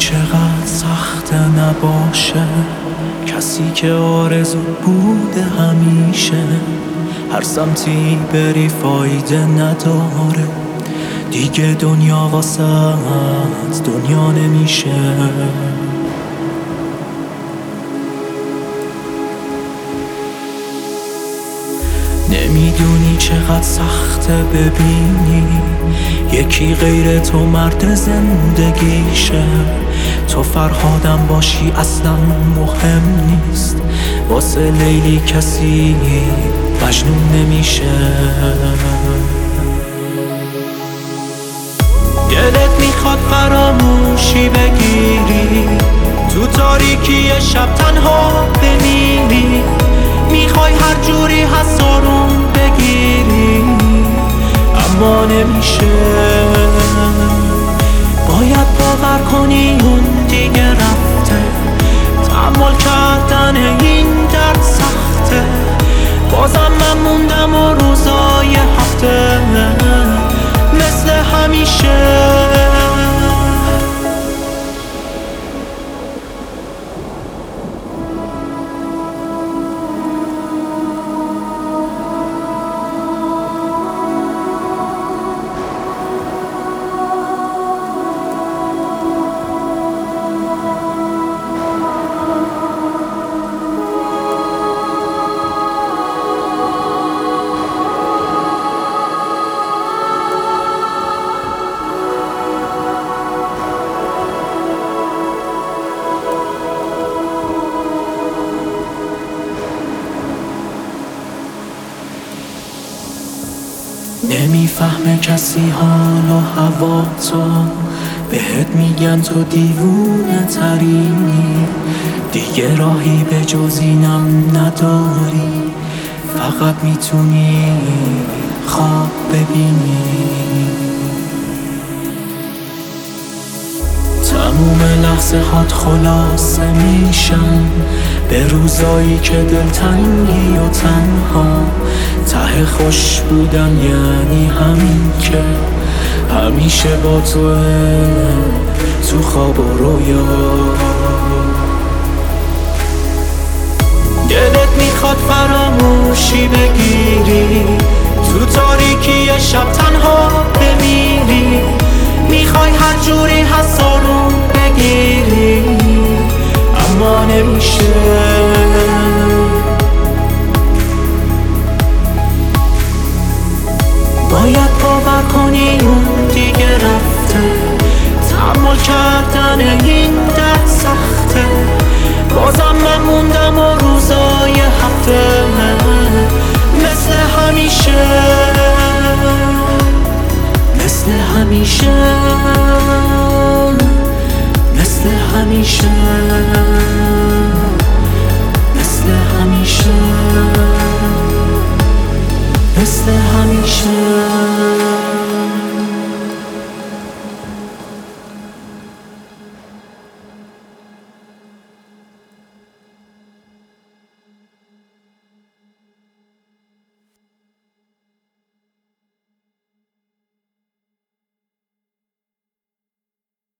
چقدر سخت نباشه کسی که آرزوت بوده همیشه. هر سمتی بری فایده نداره دیگه، دنیا واسه دنیا نمیشه. نمیدونی چقدر سخته ببینی یکی غیر تو مرد زندگیشه. تو فرهادم باشی اصلا مهم نیست، واسه لیلی کسی مجنون نمیشه. دلت میخواد فراموشی بگیری، تو تاریکی شب تنها بمیری. میخوای هر جوری هست آروم بگیری اما نمیشه. باید باور کنی اون دیگه رفته، تحمل کردن این درد سخته. بازم من موندم و روزای هفته مثل همیشه. نمیفهمه کسی حال و هوا تو، بهت میگن تو دیوونه ترینی. دیگه راهی به جز اینم نداری، فقط میتونی خواب ببینی. تموم لحظه هات خلاصه میشن به روزایی که دلتنگی و تنها. ته خوش بودن یعنی همین که همیشه با تو خواب و رویا. دلت میخواد فراموشی بگیری، تو تاریکی شب تنها بمیری. میخوای هر جوری هست آروم بگیری اما نمیشه. باید باور کنی اون دیگه رفته، تحمل کردن این درد سخته. بازم من موندم و روزای هفته مثل همیشه، مثل همیشه، مثل همیشه، مثل همیشه، مثل همیشه.